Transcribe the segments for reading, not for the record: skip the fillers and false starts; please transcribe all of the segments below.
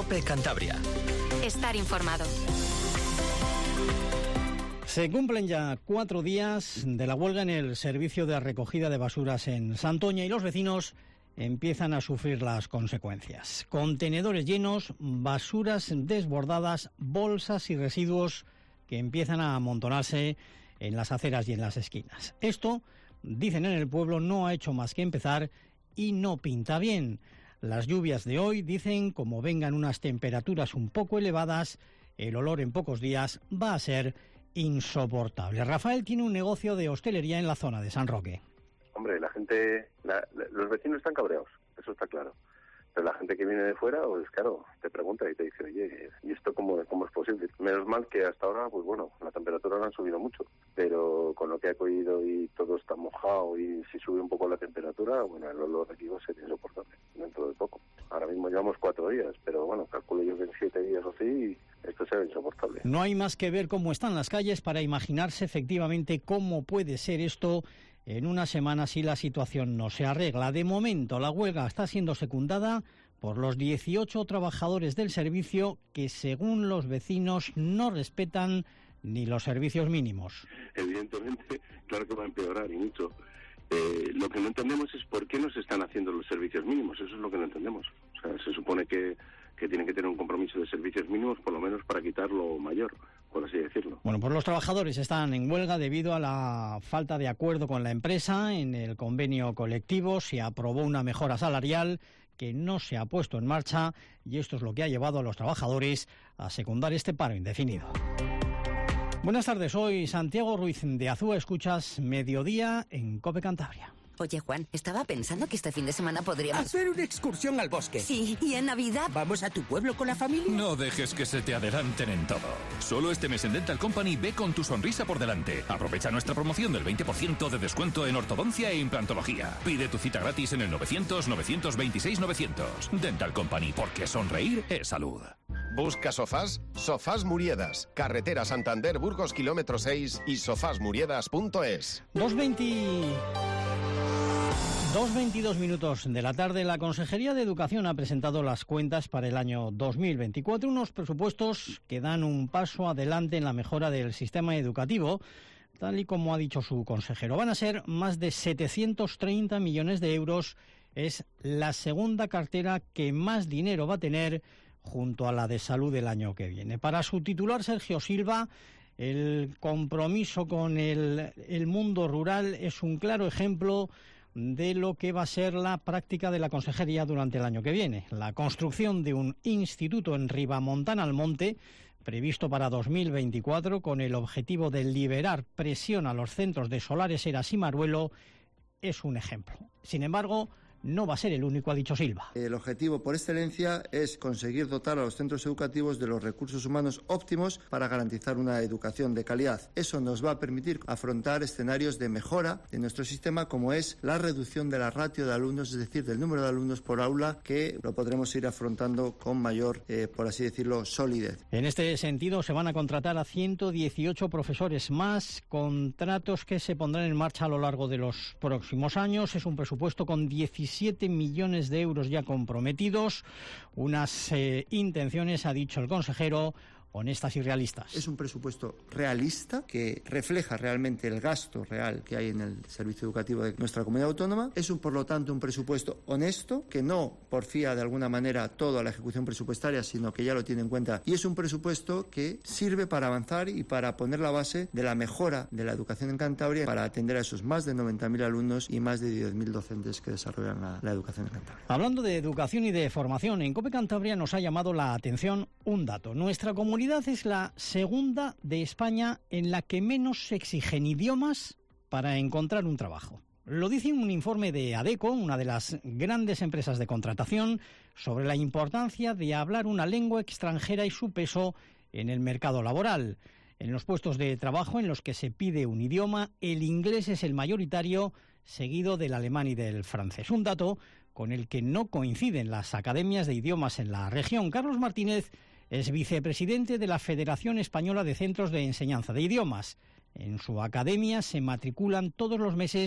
COPE Cantabria. Estar informado. Se cumplen ya 4 días de la huelga en el servicio de recogida de basuras en Santoña y los vecinos empiezan a sufrir las consecuencias. Contenedores llenos, basuras desbordadas, bolsas y residuos que empiezan a amontonarse en las aceras y en las esquinas. Esto, dicen en el pueblo, no ha hecho más que empezar y no pinta bien. Las lluvias de hoy, dicen, como vengan unas temperaturas un poco elevadas, el olor en pocos días va a ser insoportable. Rafael tiene un negocio de hostelería en la zona de San Roque. Hombre, la gente, los vecinos están cabreados, eso está claro. Pero la gente que viene de fuera, pues claro, te pregunta y te dice, oye, ¿y esto cómo es posible? Menos mal que hasta ahora, pues bueno, la temperatura no ha subido mucho, pero con lo que ha cogido y todo está mojado y si sube un poco la temperatura, bueno, el olor aquí va a ser insoportable dentro de poco. Ahora mismo llevamos 4 días, pero bueno, calculo yo que en 7 días o así esto será insoportable. No hay más que ver cómo están las calles para imaginarse efectivamente cómo puede ser esto en una semana si la situación no se arregla. De momento, la huelga está siendo secundada por los 18 trabajadores del servicio que, según los vecinos, no respetan ni los servicios mínimos. Evidentemente, claro que va a empeorar y mucho. Lo que no entendemos es por qué no se están haciendo los servicios mínimos. Eso es lo que no entendemos. O sea, se supone que tienen que tener un compromiso de servicios mínimos, por lo menos para quitar lo mayor, por así decirlo. Bueno, pues los trabajadores están en huelga debido a la falta de acuerdo con la empresa. En el convenio colectivo se aprobó una mejora salarial que no se ha puesto en marcha y esto es lo que ha llevado a los trabajadores a secundar este paro indefinido. Buenas tardes, soy Santiago Ruiz de Azúa, escuchas Mediodía en COPE Cantabria. Oye, Juan, estaba pensando que este fin de semana podríamos... hacer una excursión al bosque. Sí, ¿y en Navidad? ¿Vamos a tu pueblo con la familia? No dejes que se te adelanten en todo. Solo este mes en Dental Company ve con tu sonrisa por delante. Aprovecha nuestra promoción del 20% de descuento en ortodoncia e implantología. Pide tu cita gratis en el 900-926-900. Dental Company, porque sonreír es salud. ¿Busca sofás? Sofás Muriedas. Carretera Santander, Burgos, kilómetro 6 y sofasmuriedas.es. 2:22 minutos de la tarde, la Consejería de Educación ha presentado las cuentas para el año 2024, unos presupuestos que dan un paso adelante en la mejora del sistema educativo, tal y como ha dicho su consejero. Van a ser más de 730 millones de euros, es la segunda cartera que más dinero va a tener junto a la de salud el año que viene. Para su titular, Sergio Silva, el compromiso con el mundo rural es un claro ejemplo de lo que va a ser la práctica de la consejería durante el año que viene. La construcción de un instituto en Ribamontana al Monte, previsto para 2024, con el objetivo de liberar presión a los centros de Solares, Eras y Maruelo, es un ejemplo. Sin embargo, no va a ser el único, ha dicho Silva. El objetivo por excelencia es conseguir dotar a los centros educativos de los recursos humanos óptimos para garantizar una educación de calidad. Eso nos va a permitir afrontar escenarios de mejora de nuestro sistema, como es la reducción de la ratio de alumnos, es decir, del número de alumnos por aula, que lo podremos ir afrontando con mayor, por así decirlo, solidez. En este sentido, se van a contratar a 118 profesores más, contratos que se pondrán en marcha a lo largo de los próximos años. Es un presupuesto con 17 millones de euros ya comprometidos, unas intenciones, ha dicho el consejero, honestas y realistas. Es un presupuesto realista que refleja realmente el gasto real que hay en el servicio educativo de nuestra comunidad autónoma. Es por lo tanto un presupuesto honesto que no porfía de alguna manera todo a la ejecución presupuestaria, sino que ya lo tiene en cuenta. Y es un presupuesto que sirve para avanzar y para poner la base de la mejora de la educación en Cantabria, para atender a esos más de 90.000 alumnos y más de 10.000 docentes que desarrollan la educación en Cantabria. Hablando de educación y de formación, en COPE Cantabria nos ha llamado la atención un dato. Nuestra comunidad es la segunda de España en la que menos se exigen idiomas para encontrar un trabajo. Lo dice un informe de ADECO, una de las grandes empresas de contratación, sobre la importancia de hablar una lengua extranjera y su peso en el mercado laboral. En los puestos de trabajo en los que se pide un idioma, el inglés es el mayoritario, seguido del alemán y del francés. Un dato con el que no coinciden las academias de idiomas en la región. Carlos Martínez es vicepresidente de la Federación Española de Centros de Enseñanza de Idiomas. En su academia se matriculan todos los meses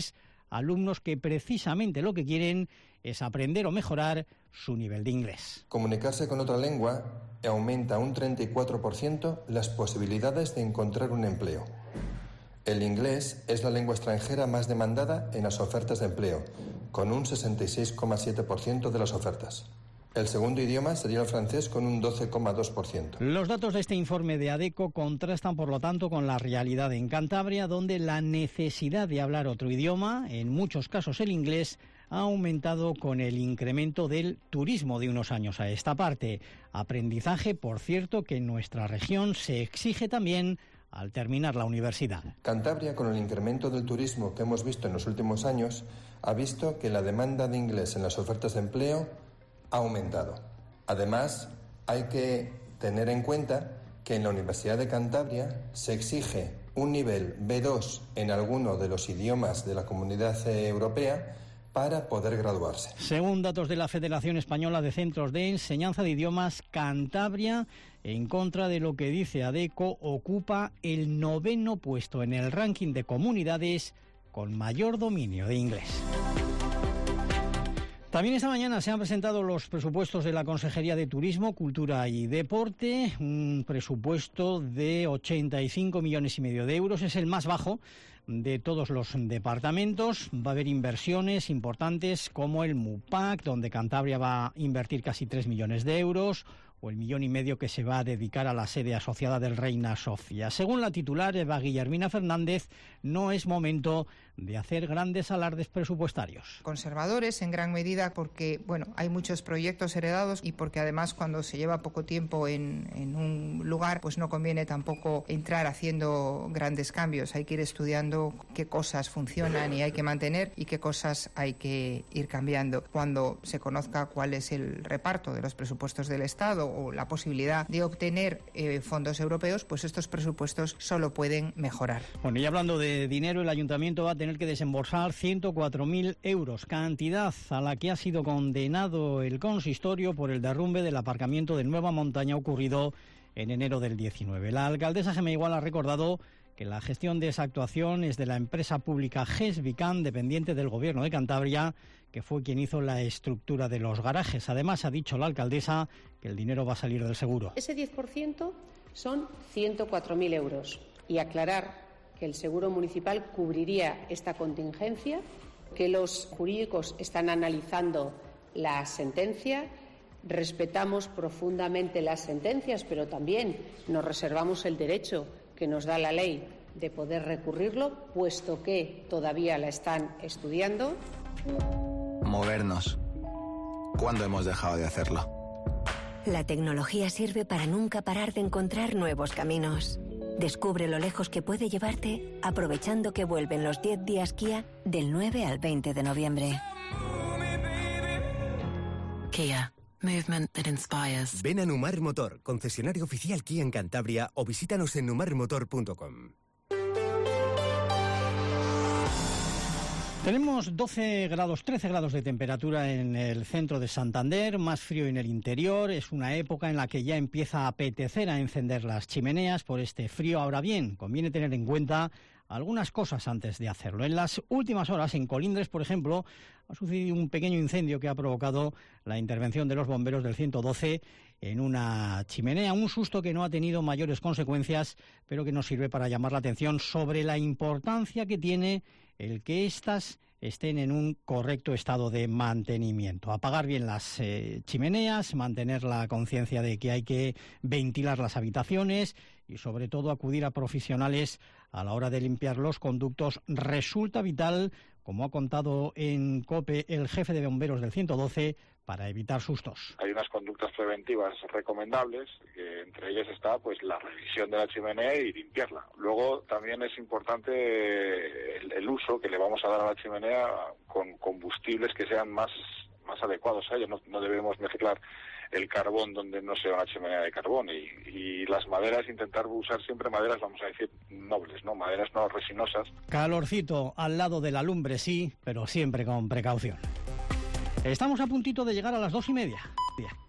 alumnos que precisamente lo que quieren es aprender o mejorar su nivel de inglés. Comunicarse con otra lengua aumenta un 34% las posibilidades de encontrar un empleo. El inglés es la lengua extranjera más demandada en las ofertas de empleo, con un 66,7% de las ofertas. El segundo idioma sería el francés con un 12,2%. Los datos de este informe de ADECO contrastan, por lo tanto, con la realidad en Cantabria, donde la necesidad de hablar otro idioma, en muchos casos el inglés, ha aumentado con el incremento del turismo de unos años a esta parte. Aprendizaje, por cierto, que en nuestra región se exige también al terminar la universidad. Cantabria, con el incremento del turismo que hemos visto en los últimos años, ha visto que la demanda de inglés en las ofertas de empleo ha aumentado. Además, hay que tener en cuenta que en la Universidad de Cantabria se exige un nivel B2 en alguno de los idiomas de la Comunidad Europea para poder graduarse. Según datos de la Federación Española de Centros de Enseñanza de Idiomas, Cantabria, en contra de lo que dice ADECO, ocupa el 9º puesto en el ranking de comunidades con mayor dominio de inglés. También esta mañana se han presentado los presupuestos de la Consejería de Turismo, Cultura y Deporte, un presupuesto de 85,5 millones de euros, es el más bajo de todos los departamentos. Va a haber inversiones importantes como el MUPAC, donde Cantabria va a invertir casi 3 millones de euros, o el 1,5 millones que se va a dedicar a la sede asociada del Reina Sofía. Según la titular, Eva Guillermina Fernández, no es momento de hacer grandes alardes presupuestarios. Conservadores en gran medida porque, hay muchos proyectos heredados y porque además cuando se lleva poco tiempo en un lugar, pues no conviene tampoco entrar haciendo grandes cambios. Hay que ir estudiando qué cosas funcionan y hay que mantener y qué cosas hay que ir cambiando. Cuando se conozca cuál es el reparto de los presupuestos del Estado o la posibilidad de obtener fondos europeos, pues estos presupuestos solo pueden mejorar. Bueno, y hablando de dinero, el Ayuntamiento va a tener que desembolsar 104.000 euros, cantidad a la que ha sido condenado el consistorio por el derrumbe del aparcamiento de Nueva Montaña ocurrido en enero del 19. La alcaldesa Gemma Igual ha recordado que la gestión de esa actuación es de la empresa pública GES Vican, dependiente del Gobierno de Cantabria, que fue quien hizo la estructura de los garajes. Además, ha dicho la alcaldesa que el dinero va a salir del seguro. Ese 10% son 104.000 euros. Y aclarar que el seguro municipal cubriría esta contingencia, que los jurídicos están analizando la sentencia. Respetamos profundamente las sentencias, pero también nos reservamos el derecho que nos da la ley de poder recurrirlo, puesto que todavía la están estudiando. Movernos. ¿Cuándo hemos dejado de hacerlo? La tecnología sirve para nunca parar de encontrar nuevos caminos. Descubre lo lejos que puede llevarte aprovechando que vuelven los 10 días Kia del 9 al 20 de noviembre. Kia. Movement that inspires. Ven a Numar Motor, concesionario oficial Kia en Cantabria, o visítanos en numarmotor.com. Tenemos 13 grados de temperatura en el centro de Santander, más frío en el interior. Es una época en la que ya empieza a apetecer a encender las chimeneas por este frío. Ahora bien, conviene tener en cuenta algunas cosas antes de hacerlo. En las últimas horas, en Colindres, por ejemplo, ha sucedido un pequeño incendio que ha provocado la intervención de los bomberos del 112 en una chimenea. Un susto que no ha tenido mayores consecuencias, pero que nos sirve para llamar la atención sobre la importancia que tiene el que éstas estén en un correcto estado de mantenimiento. Apagar bien las chimeneas, mantener la conciencia de que hay que ventilar las habitaciones y sobre todo acudir a profesionales a la hora de limpiar los conductos resulta vital, como ha contado en COPE el jefe de bomberos del 112, para evitar sustos. Hay unas conductas preventivas recomendables, que entre ellas está pues la revisión de la chimenea y limpiarla. Luego también es importante el uso que le vamos a dar a la chimenea con combustibles que sean más adecuados a ella. No debemos mezclar el carbón donde no sea una chimenea de carbón y las maderas, intentar usar siempre maderas, vamos a decir, nobles, ¿no? Maderas no resinosas. Calorcito al lado de la lumbre sí, pero siempre con precaución. Estamos a puntito de llegar a las 2:30.